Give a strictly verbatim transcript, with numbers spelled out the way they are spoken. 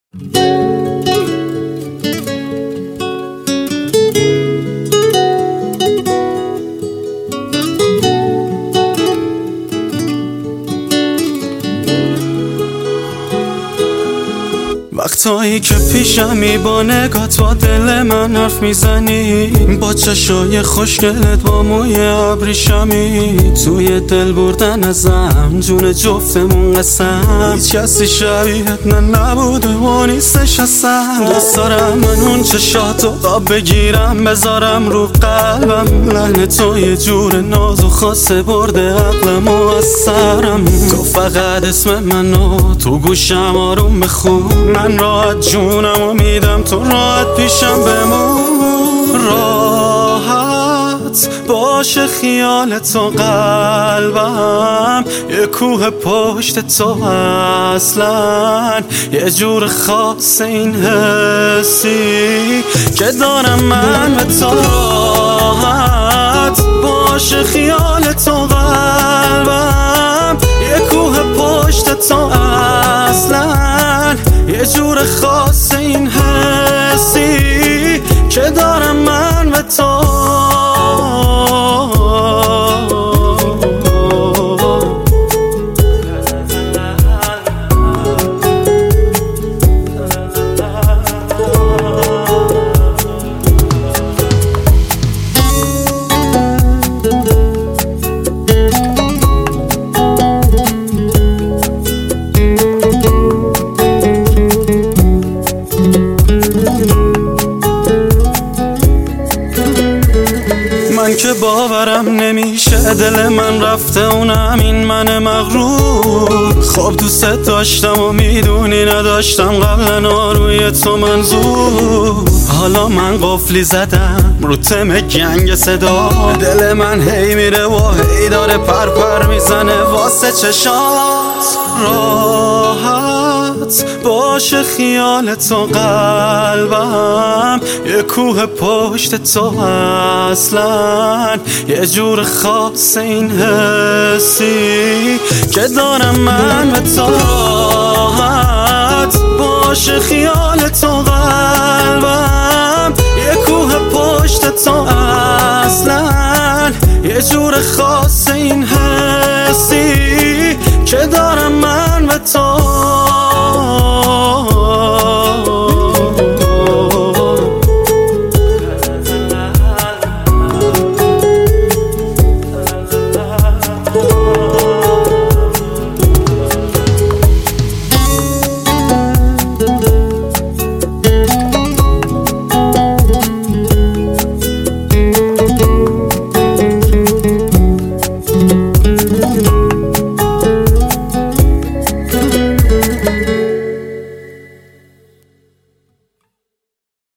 وقتایی که پیشمی با نگات با دل من حرف میزنی، با چشای خوشگلت با موی ابریشمی، توی دل بردن ازم جون جفتمون قسم. هیچ کسی شبیهت نه نبوده و نیستش اصلا. دوست دارم من اون چشاتو قاب بگیرم بذارم رو قلبم. لحن تو یه جور ناز و خاصه برده عقلم و از سرم. تو فقط اسم منو تو گوشم آروم بخون، من راحت جونمو میدم تو راحت پیشم بمون. راحت باشه خیال تو قلبم، یه کوه پشت تو اصلا. یه جور خاص این حسی که دارم من به تو. راحت باشه خیال تو قلبم، یه کوه پشت تو اصلا. یه جور خاص این حسی که دارم من به تو. من که باورم نمیشه دل من رفته اونم این من مغرور. خب دوست داشتم و میدونی نداشتم قبلا روی تو منظور. حالا من قفلی زدم رو تم گنگ صدا، دل من هی میره و هی داره پر پر میزنه واسه چشات. راحت باشه خیال تو قلبم، یه کوه پشت تو اصلا. یه جور خاص این حسی که دارم من به تو. راحت باشه خیال تو قلبم، یه کوه پشت تو اصلا. یه جور خاص این حسی که دارم من به تو.